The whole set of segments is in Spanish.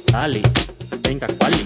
Dale, venga, cuali.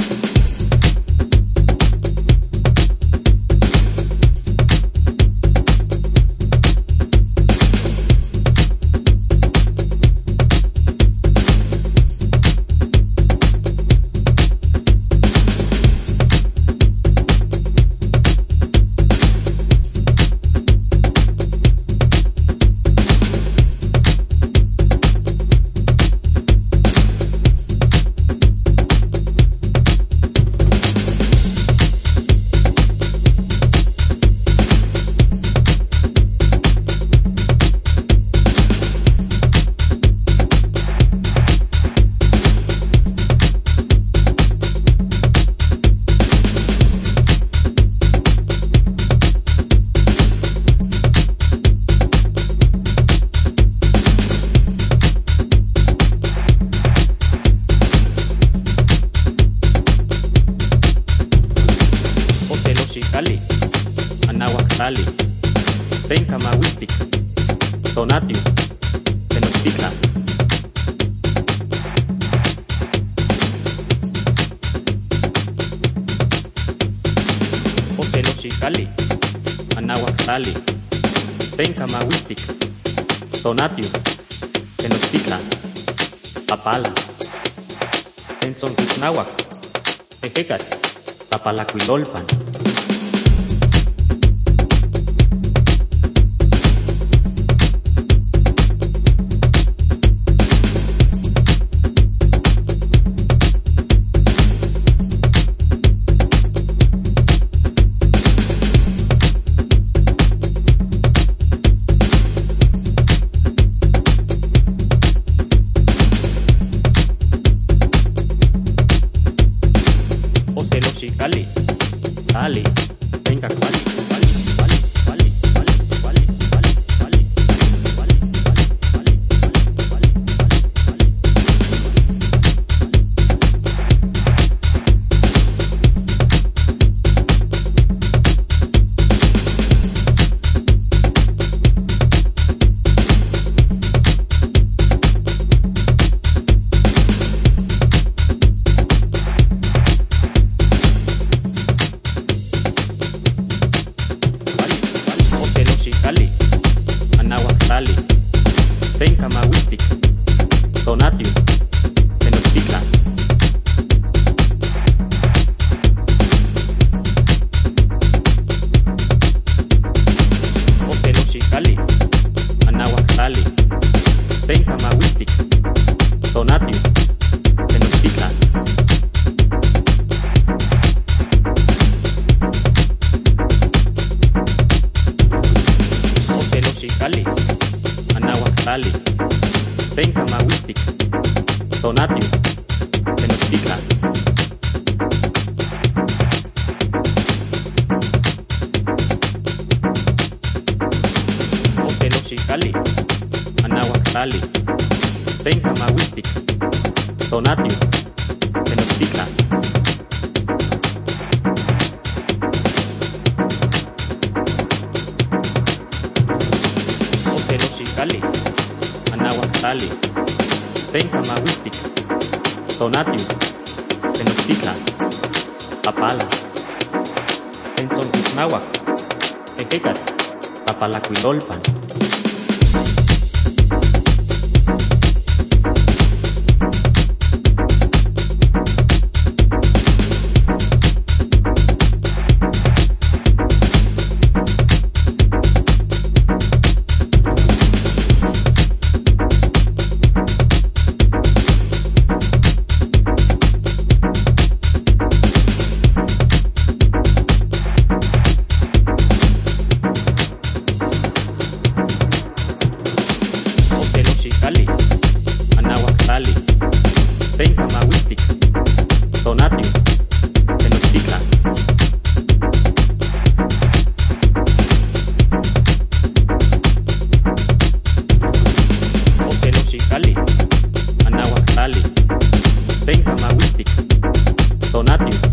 Cali, Anáhuac Tali, Tenca Mahuistic, Tonatiuh, Tenochtitlan. Cali, Anáhuac Tali, Tenca Mahuistic, Tonatiuh, Tenochtitlan, Apala, Tentzonquixnahuac, Tequecatl, Tapalacuilolpan. Cali, Cali, venga, Cali, Cali, Cali, Cali, Cali, Cali, Cali, Cali, Cali, Cali, Anáhuac Tali, Tenca Mahuistic, Tonatiuh, Tenochtitlan. Cali, Anáhuac Tali, Tenca Mahuistic, Tonatiuh, Tenochtitlan. Cali, Anáhuac Tali, Tenca Mahuistic, Tonatiuh, Tenochtitlan. Cali, Anáhuac Tali, Tenca Mahuistic, Tonatiuh, Tenochtitlan. Cali, Anáhuac Tali, Tenca Mahuistic, Tonatiuh, Tenochtitlan, Apala, Tentzonquixnahuac, Tequecatl, Tapalacuilolpan. Cali, Anáhuac Tali, Tenca Mahuistic, Tonatiuh, Tenochtitlan. Cali, Anáhuac Tali, Tenca Mahuistic, Tonatiuh,